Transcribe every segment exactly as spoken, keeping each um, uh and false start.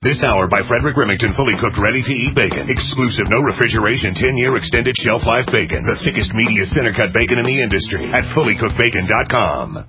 This hour by Frederick Remington, fully cooked, ready-to-eat bacon. Exclusive, no refrigeration, ten-year extended shelf life bacon. The thickest, meatiest, center-cut bacon in the industry at fully cooked bacon dot com.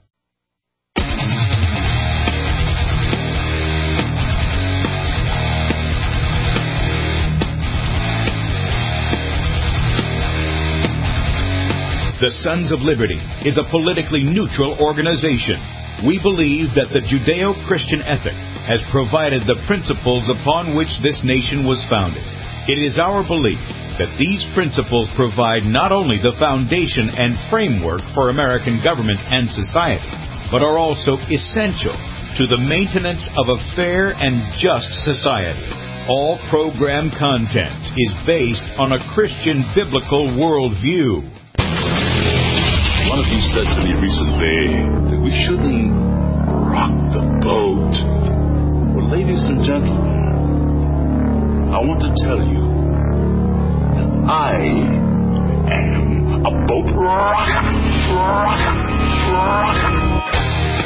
The Sons of Liberty is a politically neutral organization. We believe that the Judeo-Christian ethic has provided the principles upon which this nation was founded. It is our belief that these principles provide not only the foundation and framework for American government and society, but are also essential to the maintenance of a fair and just society. All program content is based on a Christian biblical worldview. One of you said to me recently that we shouldn't rock the boat. Well, ladies and gentlemen, I want to tell you that I am a boat rocker, rocker, rocker.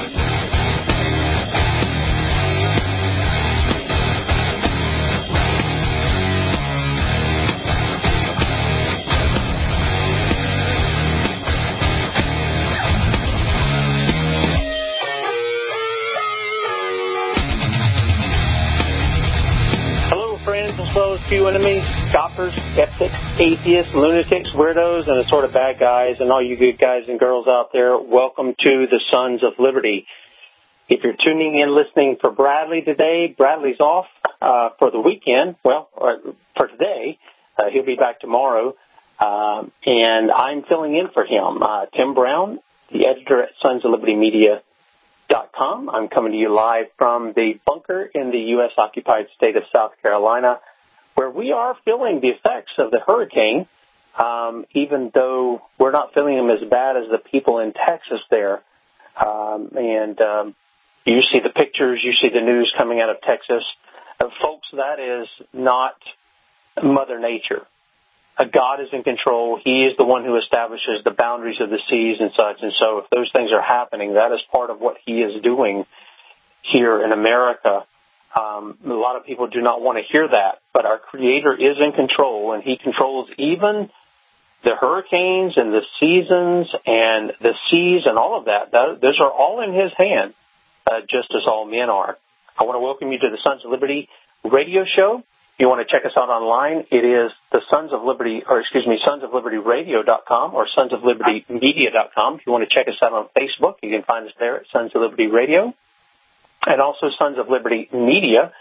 Few enemies, scoffers, skeptics, atheists, lunatics, weirdos, and the sort of bad guys, and all you good guys and girls out there, welcome to the Sons of Liberty. If you're tuning in listening for Bradley today, Bradley's off uh, for the weekend. Well, or for today. Uh, he'll be back tomorrow, uh, and I'm filling in for him. Uh, Tim Brown, the editor at Sons of Liberty Media dot com. I'm coming to you live from the bunker in the U S occupied state of South Carolina, where we are feeling the effects of the hurricane, um, even though we're not feeling them as bad as the people in Texas there. Um, and um, you see the pictures, you see the news coming out of Texas. Uh, folks, that is not Mother Nature. Uh, God is in control. He is the one who establishes the boundaries of the seas and such. And so if those things are happening, that is part of what he is doing here in America. Um, a lot of people do not want to hear that, but our Creator is in control, and He controls even the hurricanes and the seasons and the seas and all of that. Those are all in His hand, uh, just as all men are. I want to welcome you to the Sons of Liberty radio show. If you want to check us out online, it is the Sons of Liberty, or excuse me, Sons of Liberty Radio dot com or Sons of Liberty Media dot com. If you want to check us out on Facebook, you can find us there at Sons of Liberty Radio. And also Sons of Liberty Media.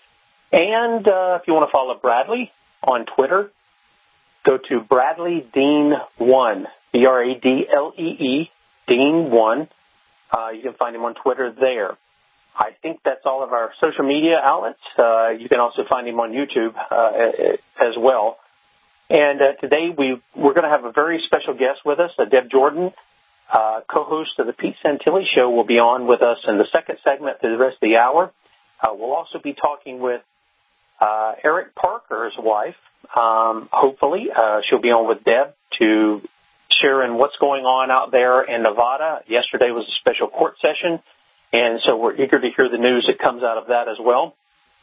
And uh, if you want to follow Bradley on Twitter, go to Bradley Dean one, B R A D L E E, Dean one. Uh, you can find him on Twitter there. I think that's all of our social media outlets. Uh, you can also find him on YouTube uh, as well. And uh, today we, we're going to have a very special guest with us, uh, Deb Jordan. Uh, co-host of the Pete Santilli Show, will be on with us in the second segment for the rest of the hour. Uh, we'll also be talking with uh, Eric Parker's wife. Um, hopefully, uh, she'll be on with Deb to share in what's going on out there in Nevada. Yesterday was a special court session, and so we're eager to hear the news that comes out of that as well.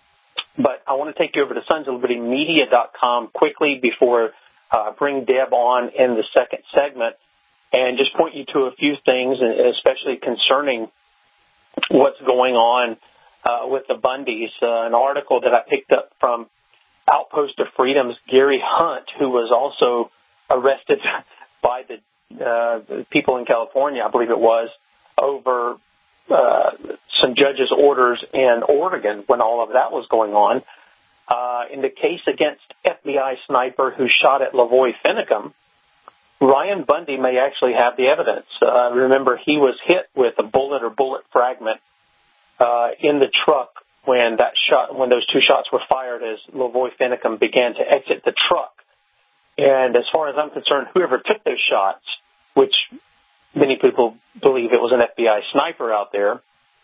But I want to take you over to Sons of Liberty Media dot com quickly before I uh, bring Deb on in the second segment, and just point you to a few things, especially concerning what's going on uh, with the Bundys. Uh, an article that I picked up from Outpost of Freedom's Gary Hunt, who was also arrested by the, uh, the people in California, I believe it was, over uh, some judges' orders in Oregon when all of that was going on. Uh, in the case against F B I sniper who shot at Lavoy Finicum, Ryan Bundy may actually have the evidence. Uh, remember, he was hit with a bullet or bullet fragment uh, in the truck when that shot, when those two shots were fired as Lavoy Finicum began to exit the truck. And as far as I'm concerned, whoever took those shots, which many people believe it was an F B I sniper out there,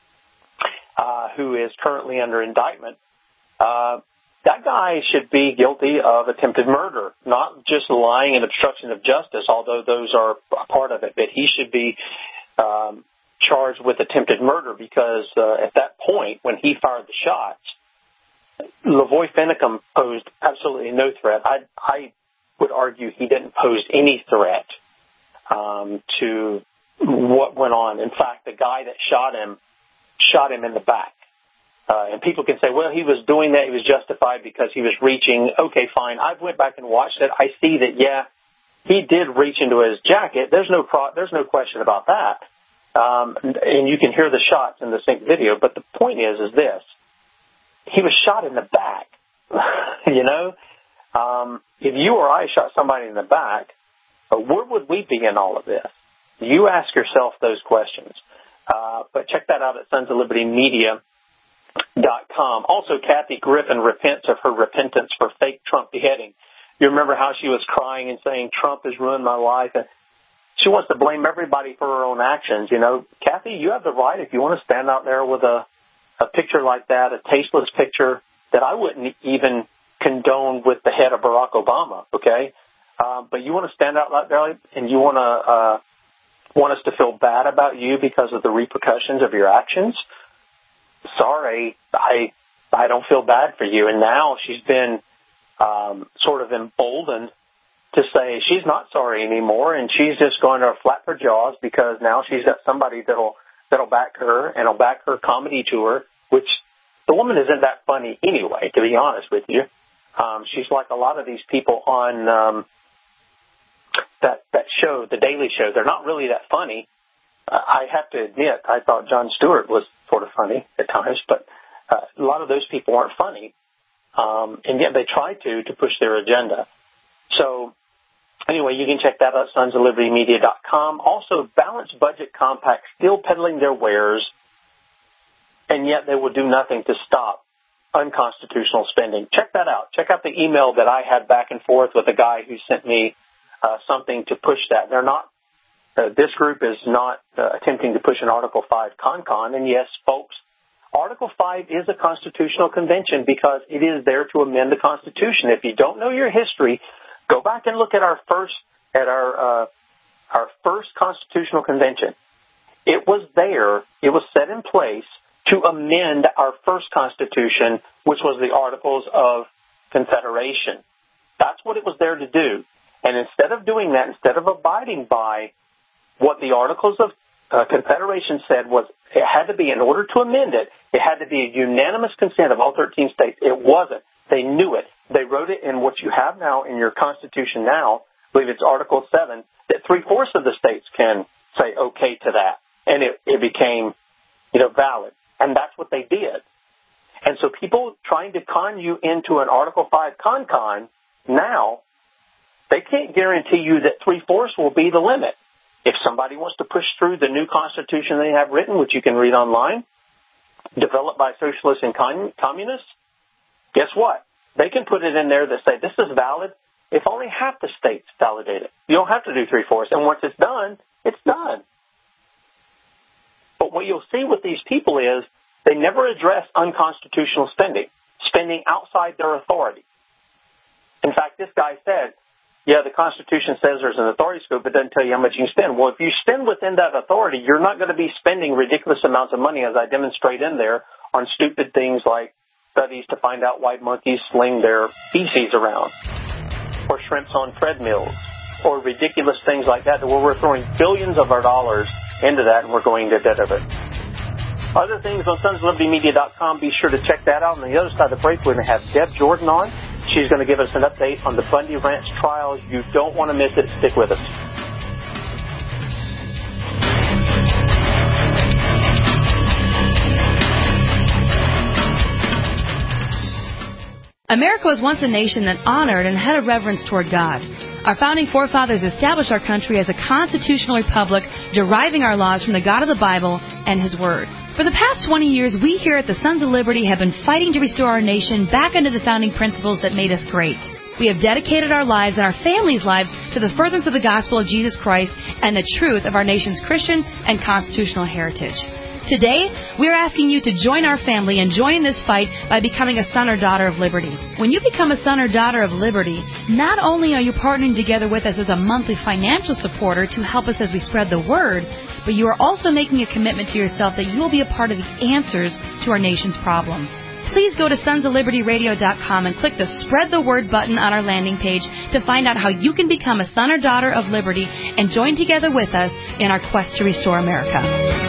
uh, who is currently under indictment, uh, that guy should be guilty of attempted murder, not just lying and obstruction of justice, although those are a part of it, but he should be um, charged with attempted murder because uh, at that point, when he fired the shots, Lavoy Finicum posed absolutely no threat. I, I would argue he didn't pose any threat um, to what went on. In fact, the guy that shot him shot him in the back. Uh, and people can say, well, he was doing that. He was justified because he was reaching. Okay, fine. I went back and watched it. I see that, yeah, he did reach into his jacket. There's no pro- there's no question about that. Um, and you can hear the shots in the sync video. But the point is, is this. He was shot in the back. you know? Um, if you or I shot somebody in the back, uh, where would we be in all of this? You ask yourself those questions. Uh, but check that out at Sons of Liberty Media dot com. Also, Kathy Griffin repents of her repentance for fake Trump beheading. You remember how she was crying and saying, Trump has ruined my life. And she wants to blame everybody for her own actions. You know, Kathy, you have the right, if you want to stand out there with a, a picture like that, a tasteless picture that I wouldn't even condone with the head of Barack Obama, okay? Uh, but you want to stand out there and you want to uh, want us to feel bad about you because of the repercussions of your actions? Sorry, I I don't feel bad for you. And now she's been um, sort of emboldened to say she's not sorry anymore, and she's just going to flap her jaws because now she's got somebody that'll that'll back her and will back her comedy tour, which the woman isn't that funny anyway, to be honest with you. Um, she's like a lot of these people on um, that that show, The Daily Show. They're not really that funny. Uh, I have to admit, I thought Jon Stewart was sort of funny at times, but uh, a lot of those people aren't funny, um, and yet they try to to push their agenda. So anyway, you can check that out at Sons of Liberty Media dot com. Also, Balanced Budget Compact still peddling their wares, and yet they will do nothing to stop unconstitutional spending. Check that out. Check out the email that I had back and forth with a guy who sent me uh, something to push that. They're not. Uh, this group is not uh, attempting to push an Article five con-con. And yes, folks, Article five is a constitutional convention because it is there to amend the Constitution. If you don't know your history, go back and look at our first at our uh, our first constitutional convention. It was there. It was set in place to amend our first Constitution, which was the Articles of Confederation. That's what it was there to do. And instead of doing that, instead of abiding by what the Articles of uh, Confederation said was it had to be, in order to amend it, it had to be a unanimous consent of all thirteen states. It wasn't. They knew it. They wrote it in what you have now in your Constitution now, I believe it's Article seven, that three-fourths of the states can say okay to that. And it, it became, you know, valid. And that's what they did. And so people trying to con you into an Article five con-con now, they can't guarantee you that three-fourths will be the limit. If somebody wants to push through the new Constitution they have written, which you can read online, developed by socialists and con- communists, guess what? They can put it in there that say this is valid if only half the states validate it. You don't have to do three-fourths. And once it's done, it's done. But what you'll see with these people is they never address unconstitutional spending, spending outside their authority. In fact, this guy said, yeah, the Constitution says there's an authority scope, but it doesn't tell you how much you can spend. Well, if you spend within that authority, you're not going to be spending ridiculous amounts of money, as I demonstrate in there, on stupid things like studies to find out why monkeys sling their feces around, or shrimps on treadmills, or ridiculous things like that, where we're throwing billions of our dollars into that and we're going to debt of it. Other things on Sons of Liberty Media dot com, be sure to check that out. On the other side of the break, we're going to have Deb Jordan on. She's going to give us an update on the Bundy Ranch trials. You don't want to miss it. Stick with us. America was once a nation that honored and had a reverence toward God. Our founding forefathers established our country as a constitutional republic, deriving our laws from the God of the Bible and His Word. For the past twenty years, we here at the Sons of Liberty have been fighting to restore our nation back under the founding principles that made us great. We have dedicated our lives and our families' lives to the furtherance of the gospel of Jesus Christ and the truth of our nation's Christian and constitutional heritage. Today, we are asking you to join our family and join in this fight by becoming a son or daughter of liberty. When you become a son or daughter of liberty, not only are you partnering together with us as a monthly financial supporter to help us as we spread the word, but you are also making a commitment to yourself that you will be a part of the answers to our nation's problems. please go to sons of liberty radio dot com and click the Spread the Word button on our landing page to find out how you can become a son or daughter of liberty and join together with us in our quest to restore America.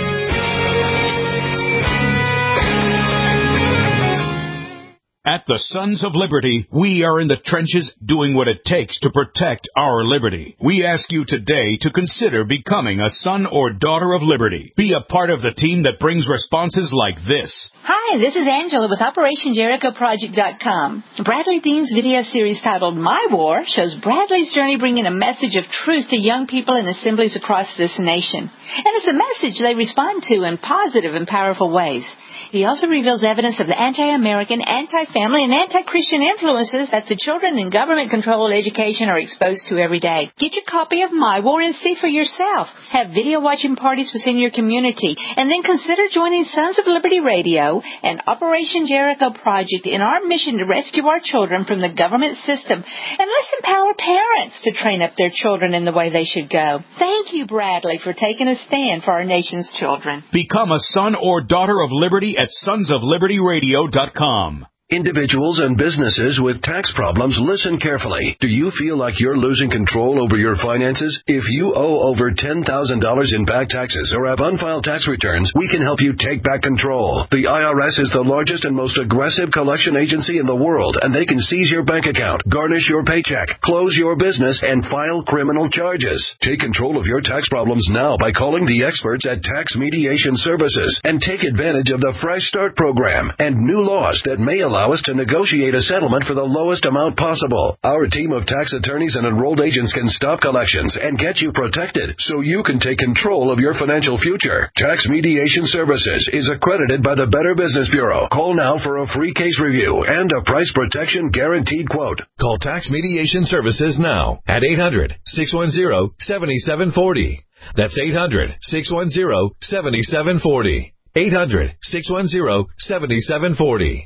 At the Sons of Liberty, we are in the trenches doing what it takes to protect our liberty. We ask you today to consider becoming a son or daughter of liberty. Be a part of the team that brings responses like this. Hi, this is Angela with Operation Jericho Project dot com. Bradley Dean's video series titled My War shows Bradley's journey bringing a message of truth to young people in assemblies across this nation. And it's a message they respond to in positive and powerful ways. He also reveals evidence of the anti-American, anti-family, and anti-Christian influences that the children in government-controlled education are exposed to every day. Get your copy of My War and see for yourself. Have video watching parties within your community, and then consider joining Sons of Liberty Radio and Operation Jericho Project in our mission to rescue our children from the government system. And let's empower parents to train up their children in the way they should go. Thank you, Bradley, for taking a stand for our nation's children. Become a son or daughter of liberty at sons of liberty radio dot com. Individuals and businesses with tax problems, listen carefully. Do you feel like you're losing control over your finances? If you owe over ten thousand dollars in back taxes or have unfiled tax returns, we can help you take back control. The I R S is the largest and most aggressive collection agency in the world, and they can seize your bank account, garnish your paycheck, close your business, and file criminal charges. Take control of your tax problems now by calling the experts at Tax Mediation Services and take advantage of the Fresh Start program and new laws that may allow Allow us to negotiate a settlement for the lowest amount possible. Our team of tax attorneys and enrolled agents can stop collections and get you protected so you can take control of your financial future. Tax Mediation Services is accredited by the Better Business Bureau. Call now for a free case review and a price protection guaranteed quote. Call Tax Mediation Services now at eight hundred, six one zero, seven seven four zero. That's eight hundred, six one zero, seven seven four zero. eight hundred, six one zero, seven seven four zero.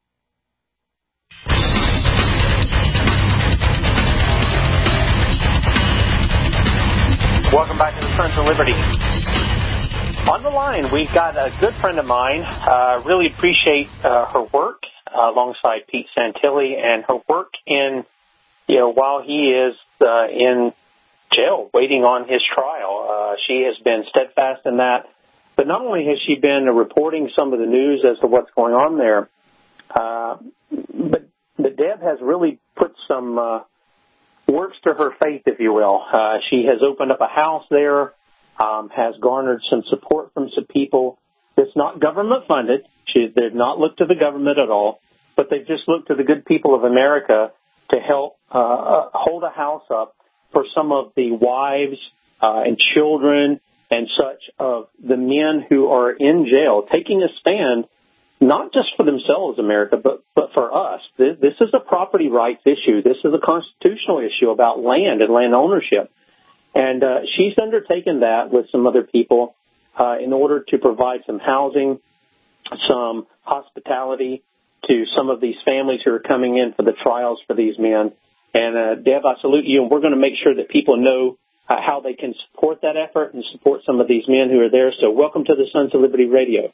Welcome back to the Sons of Liberty. On the line, we've got a good friend of mine. Uh, really appreciate uh, her work uh, alongside Pete Santilli and her work in, you know, while he is uh, in jail waiting on his trial. Uh, she has been steadfast in that. But not only has she been reporting some of the news as to what's going on there, uh, but, but Deb has really put some uh, works to her faith, if you will. Uh, she has opened up a house there, um, has garnered some support from some people. It's not government funded. She, they've not looked to the government at all, but they've just looked to the good people of America to help uh, hold a house up for some of the wives uh, and children and such of the men who are in jail, taking a stand, not just for themselves, America, but, but for us. This, this is a property rights issue. This is a constitutional issue about land and land ownership. And uh, she's undertaken that with some other people uh, in order to provide some housing, some hospitality to some of these families who are coming in for the trials for these men. And, uh, Deb, I salute you, and we're going to make sure that people know uh, how they can support that effort and support some of these men who are there. So welcome to the Sons of Liberty Radio.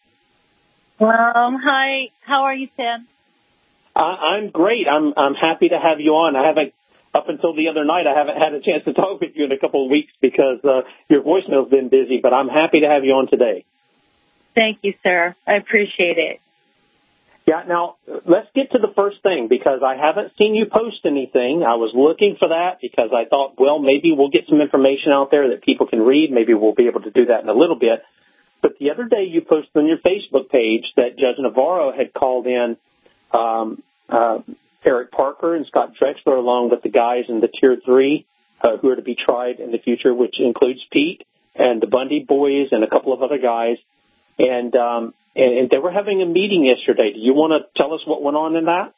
Um, hi. How are you, Tim? Uh, I'm great. I'm I'm happy to have you on. I haven't, up until the other night, I haven't had a chance to talk with you in a couple of weeks because uh, your voicemail's been busy, but I'm happy to have you on today. Thank you, sir. I appreciate it. Yeah, now, let's get to the first thing, because I haven't seen you post anything. I was looking for that because I thought, well, maybe we'll get some information out there that people can read. Maybe we'll be able to do that in a little bit. But the other day you posted on your Facebook page that Judge Navarro had called in um, uh, Eric Parker and Scott Drexler, along with the guys in the Tier three uh, who are to be tried in the future, which includes Pete and the Bundy boys and a couple of other guys. And, um, and, and they were having a meeting yesterday. Do you want to tell us what went on in that?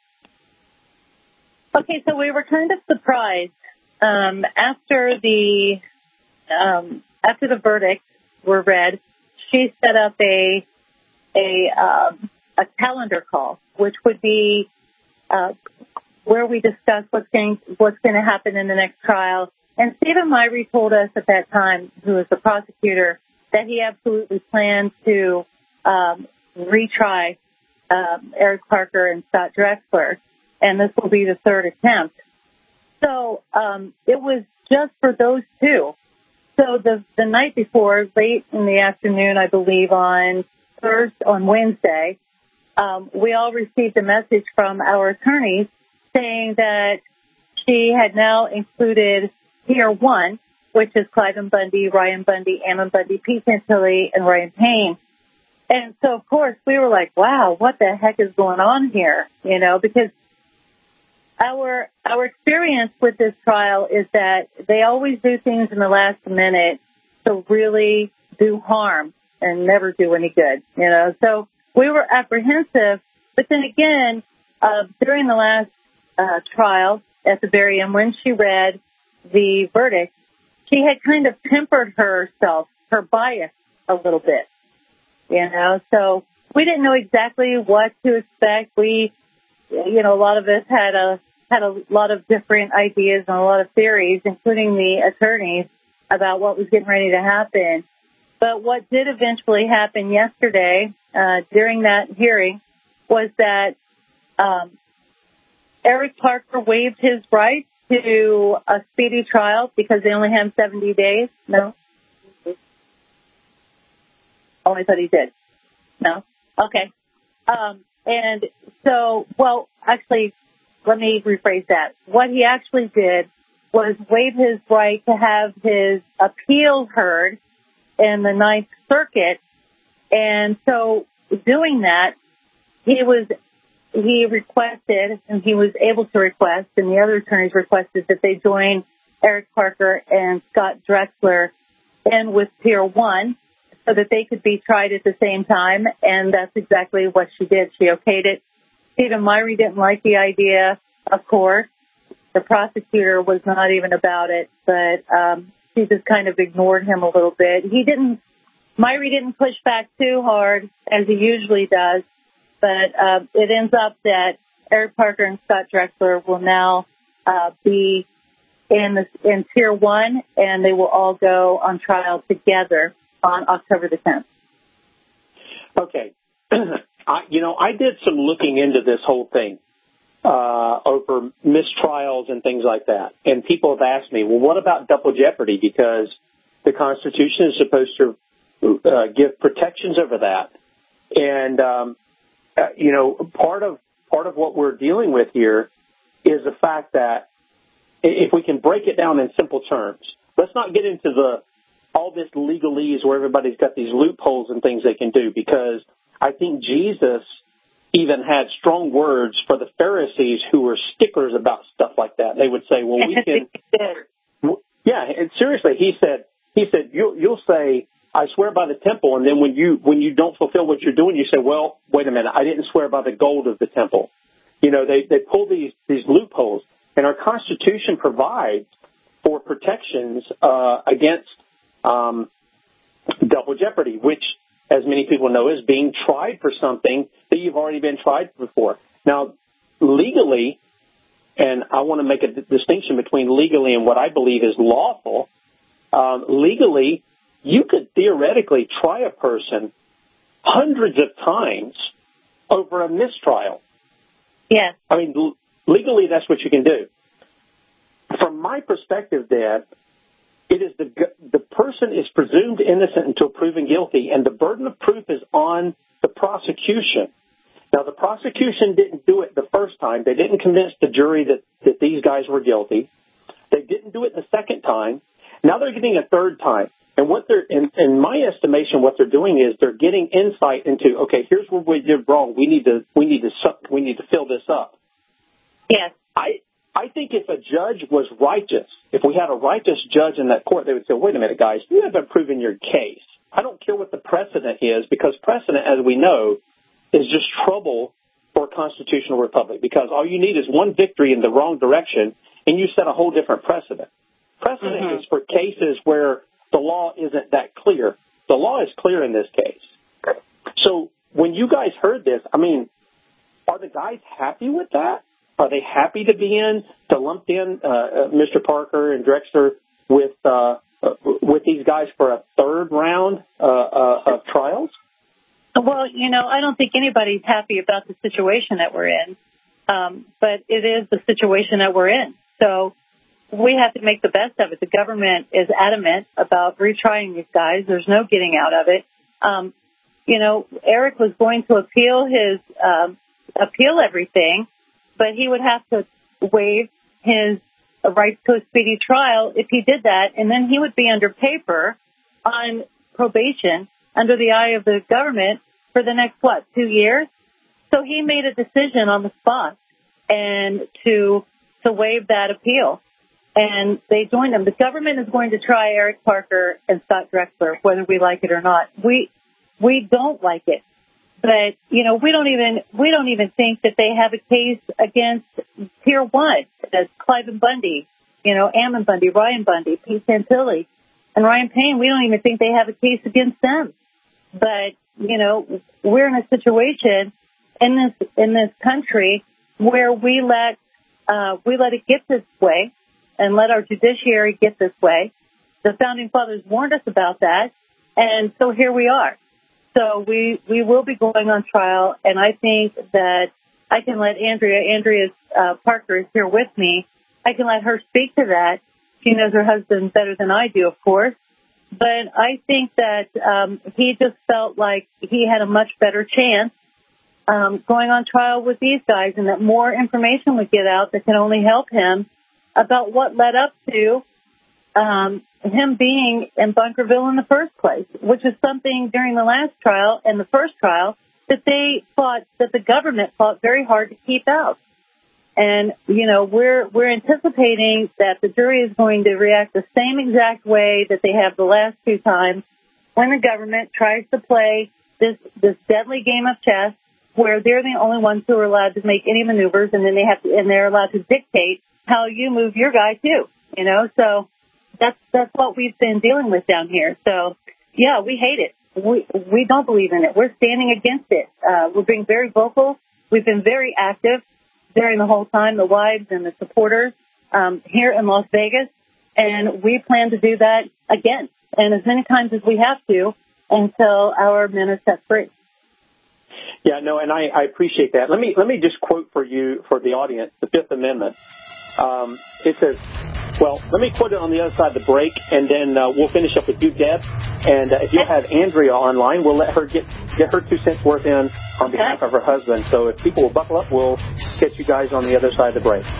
Okay, so we were kind of surprised. Um, after the um, after the verdicts were read, she set up a a um, a calendar call, which would be uh, where we discuss what's going what's going to happen in the next trial. And Stephen Myrie told us at that time, who was the prosecutor, that he absolutely planned to um, retry um, Eric Parker and Scott Drexler, and this will be the third attempt. So um, it was just for those two. So the the night before, late in the afternoon, I believe on Thursday, on Wednesday, um, we all received a message from our attorneys saying that she had now included Tier one, which is Cliven Bundy, Ryan Bundy, Ammon Bundy, Pete Santilli, and Ryan Payne. And so, of course, we were like, wow, what the heck is going on here? You know, because our our experience with this trial is that they always do things in the last minute to really do harm and never do any good, you know. So we were apprehensive. But then again, uh, during the last uh, trial, at the very end, when she read the verdict, she had kind of tempered herself, her bias a little bit, you know. So we didn't know exactly what to expect. We, you know, a lot of us had a had a lot of different ideas and a lot of theories, including the attorneys, about what was getting ready to happen. But what did eventually happen yesterday uh, during that hearing was that um, Eric Parker waived his right to a speedy trial because they only have seventy days. No? Oh, I thought he did. No? Okay. Um, and so, well, actually, let me rephrase that. What he actually did was waive his right to have his appeal heard in the Ninth Circuit. And so doing that, he was he requested, and he was able to request, and the other attorneys requested that they join Eric Parker and Scott Drexler in with Tier one so that they could be tried at the same time, and that's exactly what she did. She okayed it. Stephen Myrie didn't like the idea, of course. The prosecutor was not even about it, but um, she just kind of ignored him a little bit. He didn't, Myrie didn't push back too hard, as he usually does, but uh, it ends up that Eric Parker and Scott Drexler will now uh, be in, the, in Tier one, and they will all go on trial together on October the tenth. Okay. I, you know, I did some looking into this whole thing uh, over mistrials and things like that. And people have asked me, well, what about double jeopardy? Because the Constitution is supposed to uh, give protections over that. And, um, uh, you know, part of part of what we're dealing with here is the fact that if we can break it down in simple terms, let's not get into the all this legalese where everybody's got these loopholes and things they can do, because I think Jesus even had strong words for the Pharisees who were sticklers about stuff like that. They would say, well, we can. Yeah, and seriously, he said, he said, you'll, you'll say, I swear by the temple. And then when you, when you don't fulfill what you're doing, you say, well, wait a minute, I didn't swear by the gold of the temple. You know, they, they pull these, these loopholes, and our Constitution provides for protections uh, against um, double jeopardy, which, as many people know, is being tried for something that you've already been tried before. Now, legally, and I want to make a d- distinction between legally and what I believe is lawful, um, legally, you could theoretically try a person hundreds of times over a mistrial. Yes. I mean, l- legally, that's what you can do. From my perspective, Dad, it is the the person is presumed innocent until proven guilty, and the burden of proof is on the prosecution. Now, the prosecution didn't do it the first time. They didn't convince the jury that, that these guys were guilty. They didn't do it the second time. Now they're getting a third time. And what they're, in, in my estimation, what they're doing is they're getting insight into, okay, here's what we did wrong. We need to we need to we need to fill this up. Yes. I. I think if a judge was righteous, if we had a righteous judge in that court, they would say, wait a minute, guys, you haven't proven your case. I don't care what the precedent is, because precedent, as we know, is just trouble for a constitutional republic, because all you need is one victory in the wrong direction, and you set a whole different precedent. Precedent mm-hmm. is for cases where the law isn't that clear. The law is clear in this case. So when you guys heard this, I mean, are the guys happy with that? Are they happy to be in, to lump in uh, Mister Parker and Drexler with uh, with these guys for a third round uh, uh, of trials? Well, you know, I don't think anybody's happy about the situation that we're in, um, but it is the situation that we're in. So we have to make the best of it. The government is adamant about retrying these guys. There's no getting out of it. Um, you know, Eric was going to appeal his um, appeal everything, but he would have to waive his right to a speedy trial if he did that, and then he would be under paper on probation under the eye of the government for the next, what, two years? So he made a decision on the spot and to to waive that appeal. And they joined him. The government is going to try Eric Parker and Scott Drexler, whether we like it or not. We we don't like it. But, you know, we don't even we don't even think that they have a case against Tier One. That's Cliven Bundy, you know, Ammon Bundy, Ryan Bundy, Pete Santilli, and Ryan Payne. We don't even think they have a case against them. But, you know, we're in a situation in this in this country where we let uh, we let it get this way and let our judiciary get this way. The Founding Fathers warned us about that, and so here we are. So we, we will be going on trial, and I think that I can let Andrea, Andrea uh, Parker is here with me, I can let her speak to that. She knows her husband better than I do, of course. But I think that um, he just felt like he had a much better chance um, going on trial with these guys, and that more information would get out that can only help him about what led up to um, him being in Bunkerville in the first place, which is something during the last trial and the first trial that they fought, that the government fought very hard to keep out. And, you know, we're we're anticipating that the jury is going to react the same exact way that they have the last two times when the government tries to play this this deadly game of chess where they're the only ones who are allowed to make any maneuvers, and then they have to, and they're allowed to dictate how you move your guy too. You know, so that's that's what we've been dealing with down here. So yeah, we hate it. We we don't believe in it. We're standing against it. Uh, we're being very vocal. We've been very active during the whole time, the wives and the supporters um, here in Las Vegas, and we plan to do that again, and as many times as we have to until our men are set free. Yeah, no, and I, I appreciate that. Let me let me just quote for you, for the audience, the Fifth Amendment. Um, it says, well, let me quote it on the other side of the break, and then uh, we'll finish up with you, Deb. And uh, if you'll have Andrea online, we'll let her get get her two cents worth in on behalf of her husband. So if people will buckle up, we'll catch you guys on the other side of the break.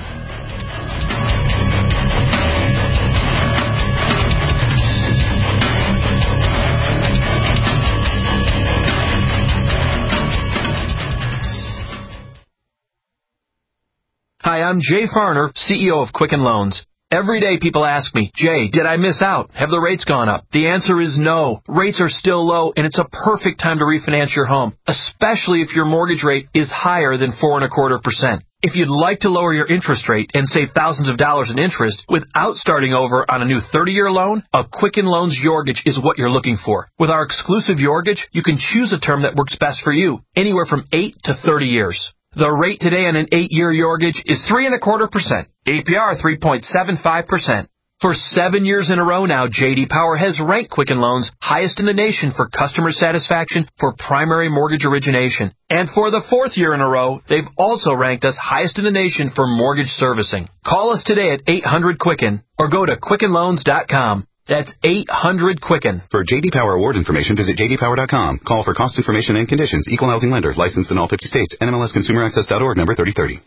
Hi, I'm Jay Farner, C E O of Quicken Loans. Every day people ask me, Jay, did I miss out? Have the rates gone up? The answer is no. Rates are still low, and it's a perfect time to refinance your home, especially if your mortgage rate is higher than four and a quarter percent. If you'd like to lower your interest rate and save thousands of dollars in interest without starting over on a new thirty-year loan, a Quicken Loans Yorgage is what you're looking for. With our exclusive Yorgage, you can choose a term that works best for you, anywhere from eight to thirty years. The rate today on an eight-year Yorgage is three and a quarter percent. A P R three point seven five percent. For seven years in a row now, J D Power has ranked Quicken Loans highest in the nation for customer satisfaction for primary mortgage origination. And for the fourth year in a row, they've also ranked us highest in the nation for mortgage servicing. Call us today at eight hundred Quicken or go to quicken loans dot com. That's eight hundred Quicken. For J D Power award information, visit j d power dot com. Call for cost information and conditions. Equal housing lender. Licensed in all fifty states. N M L S consumer access dot org, number thirty thirty.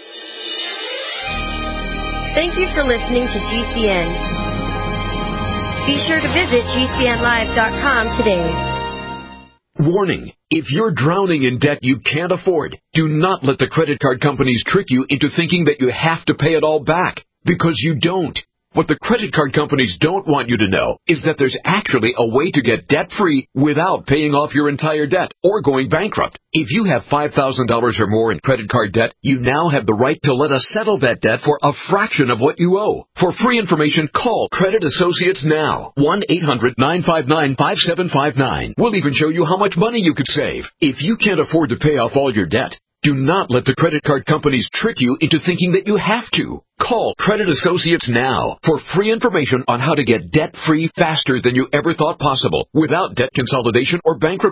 Thank you for listening to G C N. Be sure to visit g c n live dot com today. Warning. If you're drowning in debt you can't afford, do not let the credit card companies trick you into thinking that you have to pay it all back, because you don't. What the credit card companies don't want you to know is that there's actually a way to get debt-free without paying off your entire debt or going bankrupt. If you have five thousand dollars or more in credit card debt, you now have the right to let us settle that debt for a fraction of what you owe. For free information, call Credit Associates now. one eight hundred nine five nine five seven five nine. We'll even show you how much money you could save. If you can't afford to pay off all your debt, do not let the credit card companies trick you into thinking that you have to. Call Credit Associates now for free information on how to get debt-free faster than you ever thought possible without debt consolidation or bankruptcy.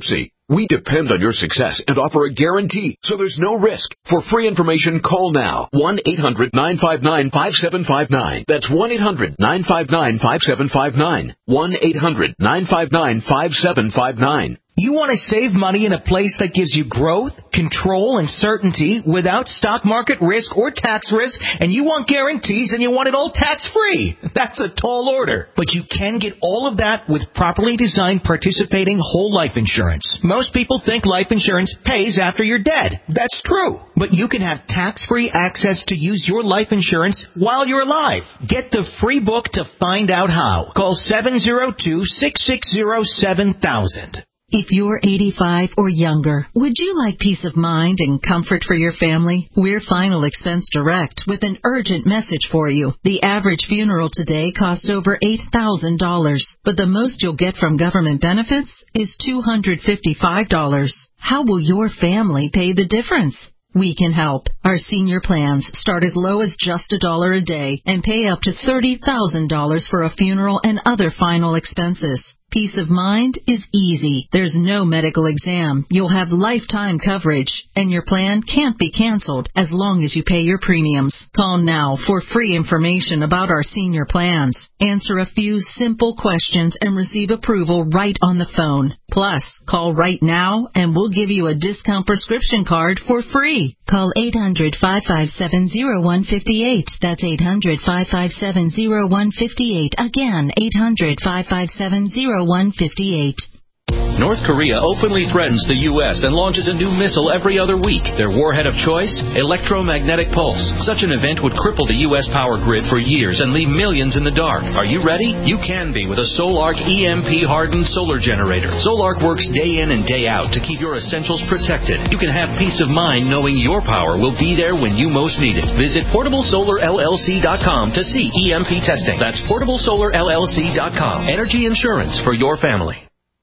We depend on your success and offer a guarantee, so there's no risk. For free information, call now. one eight hundred nine five nine five seven five nine. That's one eight hundred nine five nine five seven five nine. one eight hundred nine five nine five seven five nine. You want to save money in a place that gives you growth, control, and certainty without stock market risk or tax risk, and you want guarantees and you want it all tax-free. That's a tall order. But you can get all of that with properly designed participating whole life insurance. Most people think life insurance pays after you're dead. That's true. But you can have tax-free access to use your life insurance while you're alive. Get the free book to find out how. Call seven zero two, six six zero, seven thousand. If you're eighty-five or younger, would you like peace of mind and comfort for your family? We're Final Expense Direct with an urgent message for you. The average funeral today costs over eight thousand dollars, but the most you'll get from government benefits is two hundred fifty-five dollars. How will your family pay the difference? We can help. Our senior plans start as low as just a dollar a day and pay up to thirty thousand dollars for a funeral and other final expenses. Peace of mind is easy. There's no medical exam. You'll have lifetime coverage, and your plan can't be canceled as long as you pay your premiums. Call now for free information about our senior plans. Answer a few simple questions and receive approval right on the phone. Plus, call right now and we'll give you a discount prescription card for free. Call eight hundred, five five seven, zero one five eight. That's eight hundred, five five seven, zero one five eight. Again, eight hundred, five five seven, zero one five eight. North Korea openly threatens the U S and launches a new missile every other week. Their warhead of choice? Electromagnetic pulse. Such an event would cripple the U S power grid for years and leave millions in the dark. Are you ready? You can be with a Solarc E M P-hardened solar generator. Solarc works day in and day out to keep your essentials protected. You can have peace of mind knowing your power will be there when you most need it. Visit portable solar L L C dot com to see E M P testing. That's portable solar L L C dot com. Energy insurance for your family.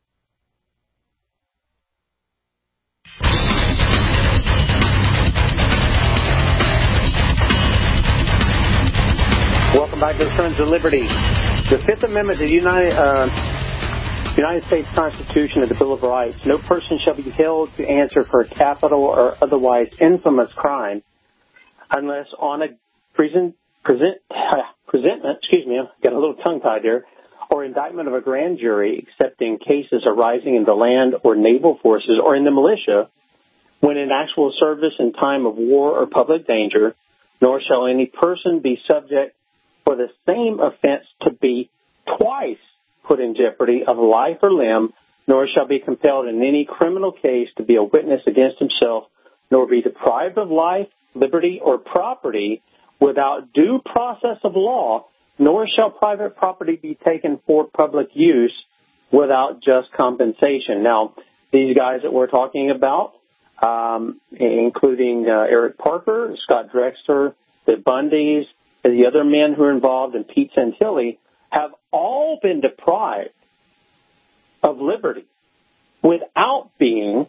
Welcome back to Sons of Liberty. The Fifth Amendment to the United, uh, United States Constitution and the Bill of Rights. No person shall be held to answer for a capital or otherwise infamous crime unless on a present, present, uh, presentment, excuse me, I got a little tongue-tied there, or indictment of a grand jury, except in cases arising in the land or naval forces or in the militia, when in actual service in time of war or public danger, nor shall any person be subject for the same offense to be twice put in jeopardy of life or limb, nor shall be compelled in any criminal case to be a witness against himself, nor be deprived of life, liberty, or property without due process of law, nor shall private property be taken for public use without just compensation. Now, these guys that we're talking about, um, including uh, Eric Parker, Scott Drexler, the Bundys, and the other men who are involved in Pete Santilli, have all been deprived of liberty without being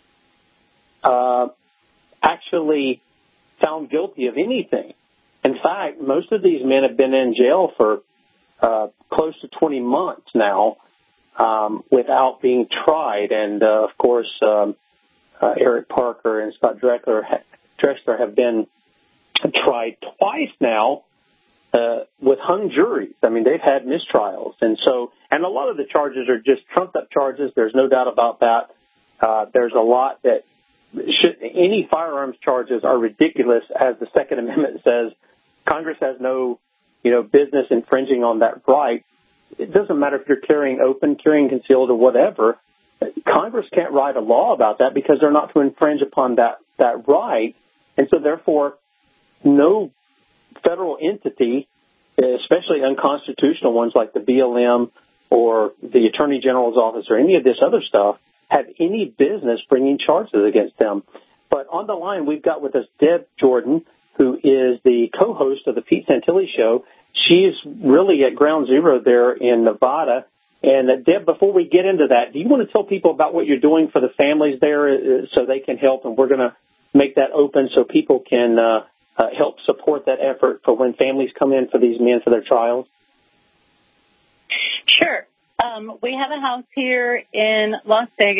uh, actually found guilty of anything. In fact, most of these men have been in jail for uh, close to twenty months now um, without being tried. And, uh, of course, um, uh, Eric Parker and Scott Drexler, ha- Drexler have been tried twice now uh, with hung juries. I mean, they've had mistrials. And so, and a lot of the charges are just trumped-up charges. There's no doubt about that. Uh, there's a lot that should, any firearms charges are ridiculous, as the Second Amendment says. Congress has no, you know, business infringing on that right. It doesn't matter if you're carrying open, carrying concealed, or whatever. Congress can't write a law about that because they're not to infringe upon that, that right. And so, therefore, no federal entity, especially unconstitutional ones like the B L M or the Attorney General's office or any of this other stuff, have any business bringing charges against them. But on the line, we've got with us Deb Jordan, who is the co-host of the Pete Santilli Show. She's really at ground zero there in Nevada. And, uh, Deb, before we get into that, do you want to tell people about what you're doing for the families there uh, so they can help? And we're going to make that open so people can uh, uh, help support that effort for when families come in for these men for their trials. Sure. Um, we have a house here in Las Vegas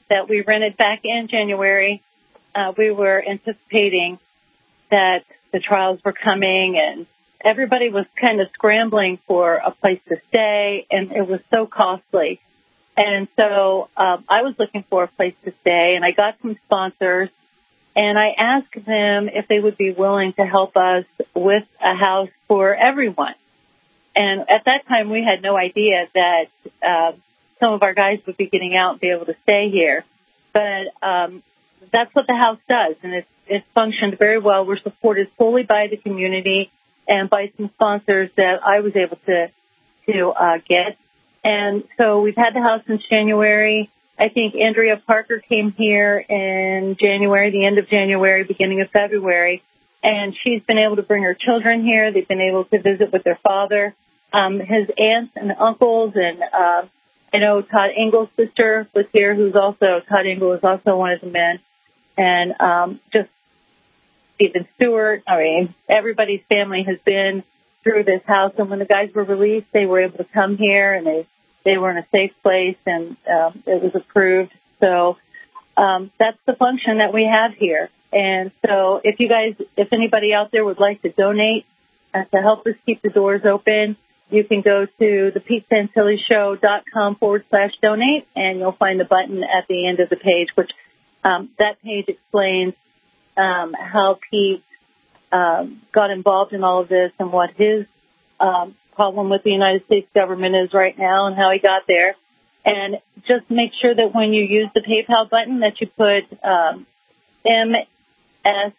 that we rented back in January, uh, we were anticipating that the trials were coming and everybody was kind of scrambling for a place to stay, and it was so costly. And so um, I was looking for a place to stay, and I got some sponsors, and I asked them if they would be willing to help us with a house for everyone. And at that time, we had no idea that uh, some of our guys would be getting out and be able to stay here. But um, that's what the house does, and it's, it's functioned very well. We're supported fully by the community and by some sponsors that I was able to to uh, get. And so we've had the house since January. I think Andrea Parker came here in January, the end of January, beginning of February, and she's been able to bring her children here. They've been able to visit with their father, um, his aunts and uncles, and uh, I know Todd Engel's sister was here, who's also, Todd Engel is also one of the men, and um, just Stephen Stewart. I mean, everybody's family has been through this house, and when the guys were released, they were able to come here, and they, they were in a safe place, and um, it was approved. So um, that's the function that we have here. And so if you guys, if anybody out there would like to donate uh, to help us keep the doors open, you can go to the Pete Santilli Show dot com forward slash donate, and you'll find the button at the end of the page, which um, that page explains um, how Pete um, got involved in all of this and what his um, problem with the United States government is right now and how he got there. And just make sure that when you use the PayPal button that you put um, M S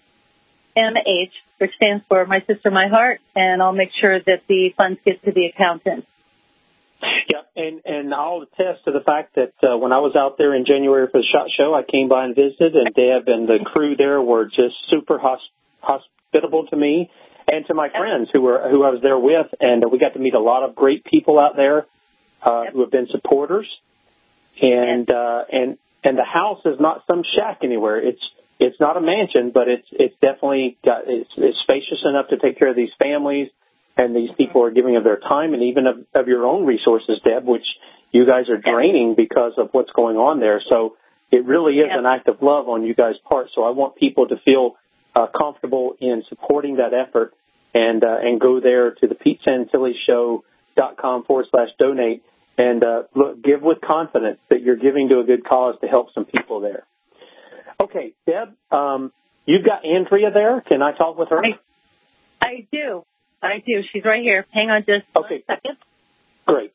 M H, which stands for My Sister, My Heart, and I'll make sure that the funds get to the accountant. Yeah, and, and I'll attest to the fact that uh, when I was out there in January for the SHOT Show, I came by and visited, and Deb and the crew there were just super hosp- hospitable to me and to my friends who were who I was there with, and we got to meet a lot of great people out there uh, who have been supporters. And uh, and and the house is not some shack anywhere. It's It's not a mansion, but it's it's definitely got it's, it's spacious enough to take care of these families, and these people are giving of their time and even of, of your own resources, Deb, which you guys are draining because of what's going on there. So it really is an act of love on you guys' part. So I want people to feel uh, comfortable in supporting that effort, and uh, and go there to the Pete Santilli Show dot com forward slash donate, and uh, look, give with confidence that you're giving to a good cause to help some people there. Okay, Deb, um, you've got Andrea there. Can I talk with her? I, I do. I do. She's right here. Hang on just okay. one second. Great.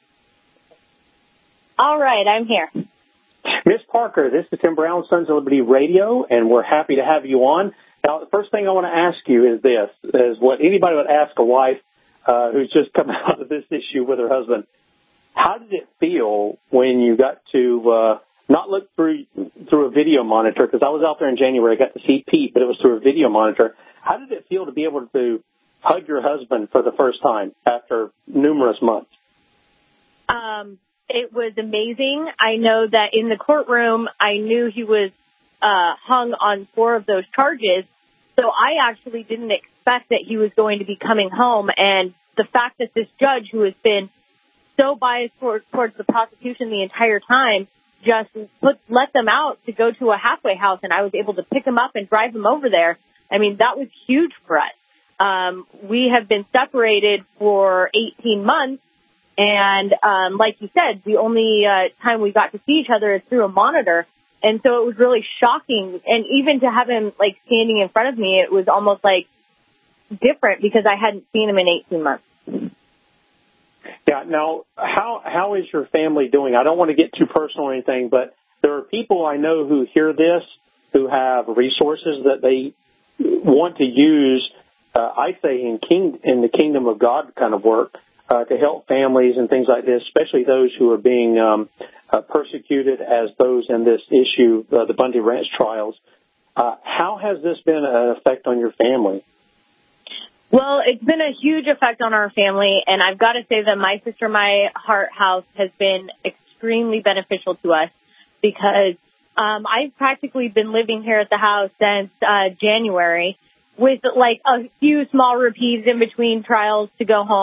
All right, I'm here. Miss Parker, this is Tim Brown, Sons of Liberty Radio, and we're happy to have you on. Now, the first thing I want to ask you is this, is what anybody would ask a wife uh, who's just come out of this issue with her husband. How did it feel when you got to uh, not look through through a video monitor, because I was out there in January, I got to see Pete, but it was through a video monitor. How did it feel to be able to hug your husband for the first time after numerous months? Um, it was amazing. I know that in the courtroom, I knew he was uh, hung on four of those charges, so I actually didn't expect that he was going to be coming home. And the fact that this judge, who has been so biased toward, towards the prosecution the entire time, just put, let them out to go to a halfway house, and I was able to pick him up and drive him over there. I mean, that was huge for us. Um, we have been separated for eighteen months, and um, like you said, the only uh, time we got to see each other is through a monitor, and so it was really shocking. And even to have him, like, standing in front of me, it was almost, like, different because I hadn't seen him in eighteen months. Yeah. Now, how how is your family doing? I don't want to get too personal or anything, but there are people I know who hear this, who have resources that they want to use, uh, I say, in king in the kingdom of God kind of work uh, to help families and things like this, especially those who are being um, uh, persecuted as those in this issue, uh, the Bundy Ranch trials. Uh, how has this been an effect on your family? Well, it's been a huge effect on our family, and I've got to say that My Sister, My Heart House has been extremely beneficial to us because um, I've practically been living here at the house since uh, January with, like, a few small repeats in between trials to go home.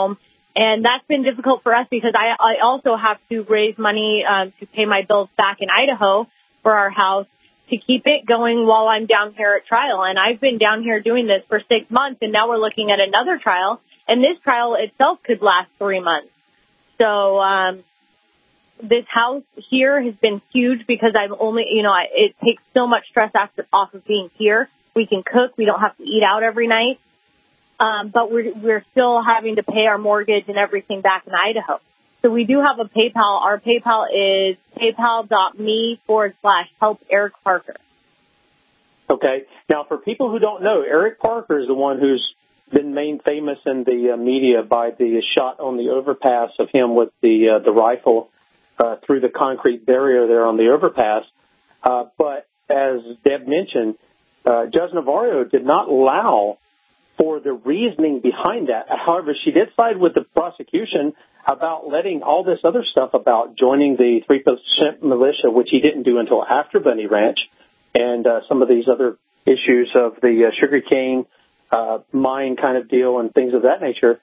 And that's been difficult for us because I, I also have to raise money um, to pay my bills back in Idaho for our house to keep it going while I'm down here at trial. And I've been down here doing this for six months, and now we're looking at another trial. And this trial itself could last three months. So um, this house here has been huge because I'm only, you know, I, it takes so much stress after, off of being here. We can cook. We don't have to eat out every night. Um, but we're, we're still having to pay our mortgage and everything back in Idaho. So we do have a PayPal. Our PayPal is paypal.me forward slash help Eric Parker. Okay. Now, for people who don't know, Eric Parker is the one who's been made famous in the uh, media by the shot on the overpass of him with the uh, the rifle uh, through the concrete barrier there on the overpass. Uh, but as Deb mentioned, uh, Judge Navarro did not allow for the reasoning behind that. However, she did side with the prosecution about letting all this other stuff about joining the three percent militia, which he didn't do until after Bundy Ranch, and uh, some of these other issues of the uh, sugarcane uh, mine kind of deal and things of that nature.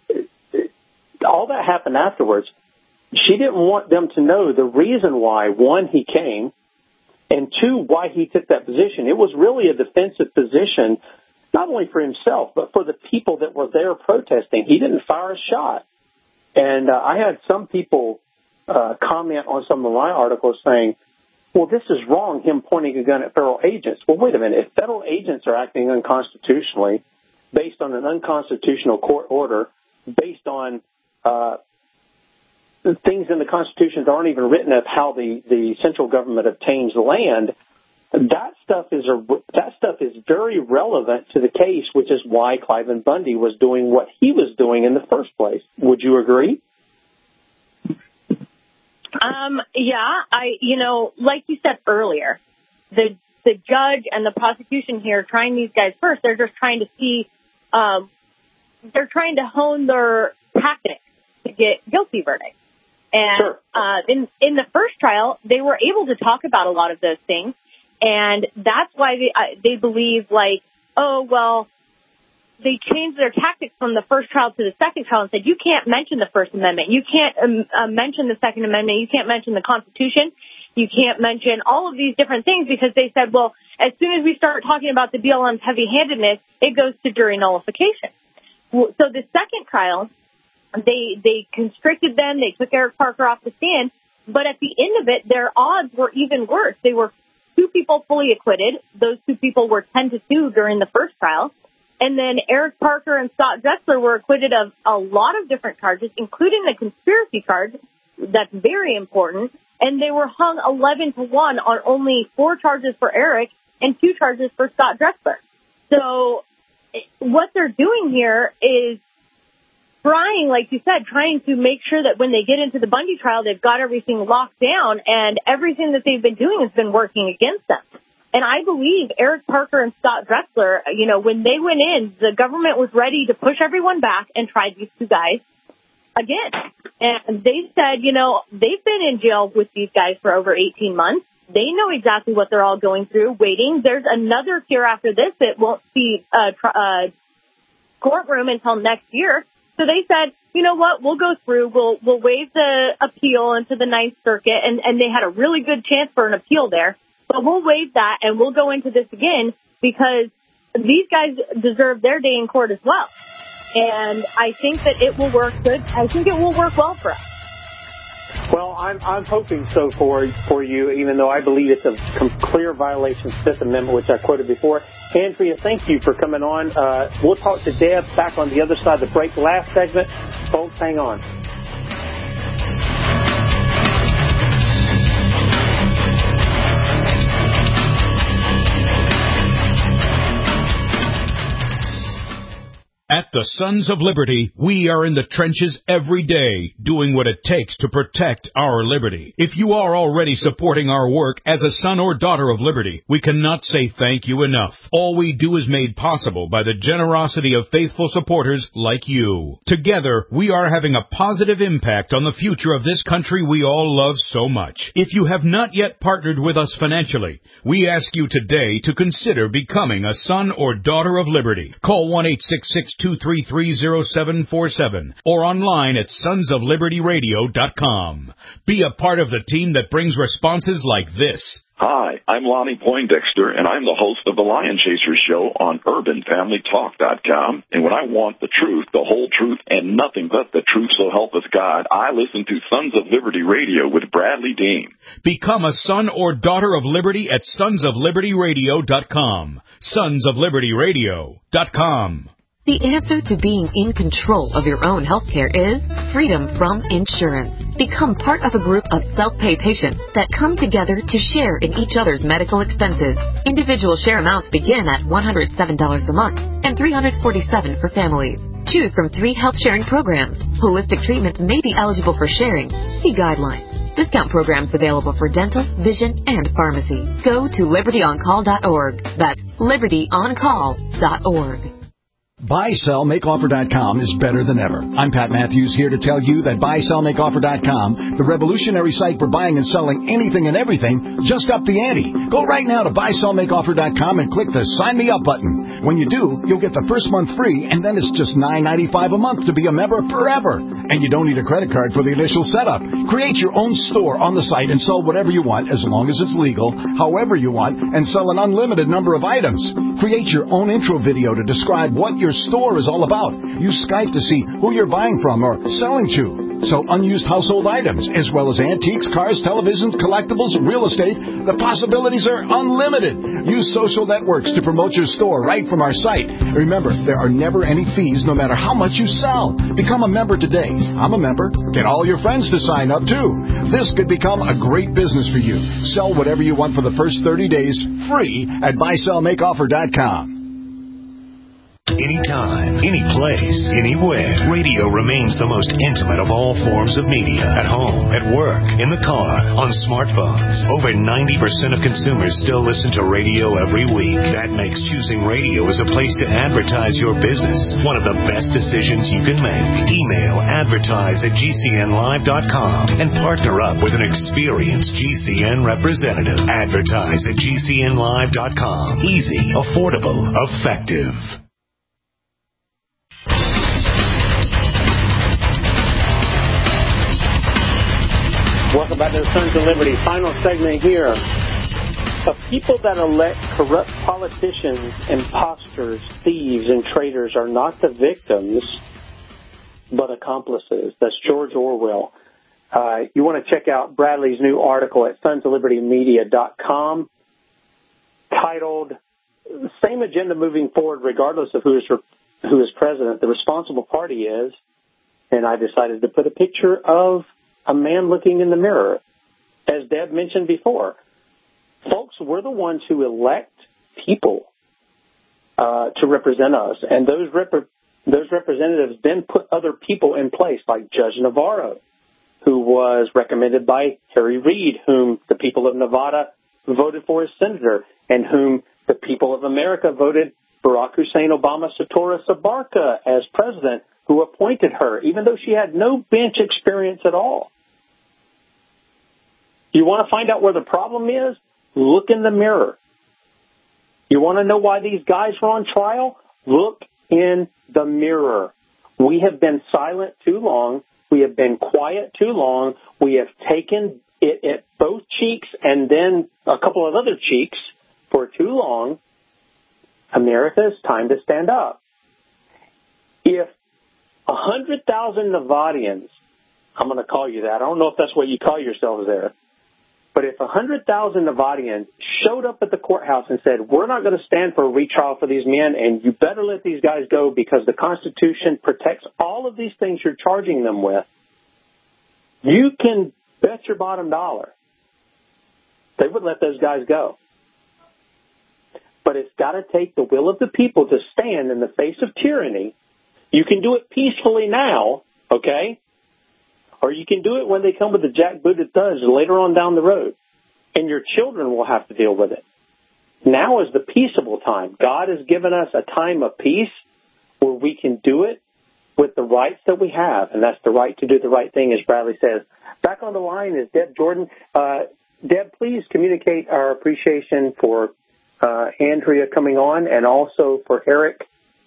All that happened afterwards. She didn't want them to know the reason why, one, he came, and two, why he took that position. It was really a defensive position, not only for himself, but for the people that were there protesting. He didn't fire a shot. And uh, I had some people uh, comment on some of my articles saying, well, this is wrong, him pointing a gun at federal agents. Well, wait a minute. If federal agents are acting unconstitutionally, based on an unconstitutional court order, based on uh, things in the Constitution that aren't even written of how the, the central government obtains land, that stuff is a, that stuff is very relevant to the case, which is why Cliven Bundy was doing what he was doing in the first place. Would you agree? Um, yeah, I, you know, like you said earlier, the the judge and the prosecution here trying these guys first, they're just trying to see, um, they're trying to hone their tactics to get guilty verdicts. And sure. uh, in in the first trial, they were able to talk about a lot of those things. And that's why they, uh, they believe, like, oh, well, they changed their tactics from the first trial to the second trial and said, you can't mention the First Amendment. You can't um, uh, mention the Second Amendment. You can't mention the Constitution. You can't mention all of these different things because they said, well, as soon as we start talking about the B L M's heavy-handedness, it goes to jury nullification. So the second trial, they, they constricted them. They took Eric Parker off the stand. But at the end of it, their odds were even worse. They were two people fully acquitted. Those two people were ten to two during the first trial. And then Eric Parker and Scott Drexler were acquitted of a lot of different charges, including the conspiracy charge. That's very important. And they were hung eleven to one on only four charges for Eric and two charges for Scott Drexler. So what they're doing here is trying, like you said, trying to make sure that when they get into the Bundy trial, they've got everything locked down, and everything that they've been doing has been working against them. And I believe Eric Parker and Scott Drexler, you know, when they went in, the government was ready to push everyone back and try these two guys again. And they said, you know, they've been in jail with these guys for over eighteen months. They know exactly what they're all going through, waiting. There's another tier after this that won't see a uh, uh, courtroom until next year. So they said, you know what, we'll go through, we'll we'll waive the appeal into the Ninth Circuit, and, and they had a really good chance for an appeal there. But we'll waive that, and we'll go into this again because these guys deserve their day in court as well. And I think that it will work good. I think it will work well for us. Well, I'm I'm hoping so for for you, even though I believe it's a clear violation of the Fifth Amendment, which I quoted before. Andrea, thank you for coming on. Uh, we'll talk to Deb back on the other side of the break. Last segment. Folks, hang on. At the Sons of Liberty, we are in the trenches every day, doing what it takes to protect our liberty. If you are already supporting our work as a son or daughter of liberty, we cannot say thank you enough. All we do is made possible by the generosity of faithful supporters like you. Together, we are having a positive impact on the future of this country we all love so much. If you have not yet partnered with us financially, we ask you today to consider becoming a son or daughter of liberty. Call one eight six six two three three, zero seven four seven or online at sons of liberty radio dot com. Be a part of the team that brings responses like this. Hi, I'm Lonnie Poindexter, and I'm the host of the Lion Chasers Show on urban family talk dot com. And when I want the truth, the whole truth, and nothing but the truth, so help us God, I listen to Sons of Liberty Radio with Bradley Dean. Become a son or daughter of liberty at sons of liberty radio dot com. sons of liberty radio dot com. The answer to being in control of your own healthcare is freedom from insurance. Become part of a group of self-pay patients that come together to share in each other's medical expenses. Individual share amounts begin at one hundred seven dollars a month and three hundred forty-seven dollars for families. Choose from three health sharing programs. Holistic treatments may be eligible for sharing. See guidelines. Discount programs available for dental, vision, and pharmacy. Go to liberty on call dot org. That's liberty on call dot org. buy sell make offer dot com is better than ever. I'm Pat Matthews, here to tell you that buy sell make offer dot com, the revolutionary site for buying and selling anything and everything, just upped the ante. Go right now to buy sell make offer dot com and click the Sign Me Up button. When you do, you'll get the first month free, and then it's just nine ninety-five a month to be a member forever. And you don't need a credit card for the initial setup. Create your own store on the site and sell whatever you want, as long as it's legal, however you want, and sell an unlimited number of items. Create your own intro video to describe what your store is all about. Use Skype to see who you're buying from or selling to. Sell unused household items, as well as antiques, cars, televisions, collectibles, real estate. The possibilities are unlimited. Use social networks to promote your store right from our site. Remember, there are never any fees no matter how much you sell. Become a member today. I'm a member. Get all your friends to sign up, too. This could become a great business for you. Sell whatever you want for the first thirty days, free at buy sell make offer dot com. Anytime, any place, anywhere, radio remains the most intimate of all forms of media. At home, at work, in the car, on smartphones. Over ninety percent of consumers still listen to radio every week. That makes choosing radio as a place to advertise your business one of the best decisions you can make. Email advertise at G C N live dot com and partner up with an experienced G C N representative. Advertise at G C N live dot com. Easy, affordable, effective. Welcome back to the Sons of Liberty. Final segment here. The people that elect corrupt politicians, imposters, thieves, and traitors are not the victims, but accomplices. That's George Orwell. Uh, you want to check out Bradley's new article at sons of liberty media dot com titled, Same Agenda Moving Forward Regardless of who is, who is president. The responsible party is, and I decided to put a picture of a man looking in the mirror. As Deb mentioned before, folks, we're the ones who elect people uh, to represent us, and those rep- those representatives then put other people in place, like Judge Navarro, who was recommended by Harry Reid, whom the people of Nevada voted for as senator, and whom the people of America voted Barack Hussein Obama Soetoro Sabarka as president, who appointed her, even though she had no bench experience at all. You want to find out where the problem is? Look in the mirror. You want to know why these guys were on trial? Look in the mirror. We have been silent too long. We have been quiet too long. We have taken it at both cheeks and then a couple of other cheeks for too long. America, it's time to stand up. If one hundred thousand Nevadians, I'm going to call you that. I don't know if that's what you call yourselves there. But if one hundred thousand Nevadians showed up at the courthouse and said, we're not going to stand for a retrial for these men, and you better let these guys go because the Constitution protects all of these things you're charging them with, you can bet your bottom dollar they would let those guys go. But it's got to take the will of the people to stand in the face of tyranny. You can do it peacefully now, okay? Or you can do it when they come with the jackbooted thugs later on down the road. And your children will have to deal with it. Now is the peaceable time. God has given us a time of peace where we can do it with the rights that we have. And that's the right to do the right thing, as Bradley says. Back on the line is Deb Jordan. Uh, Deb, please communicate our appreciation for uh, Andrea coming on and also for Eric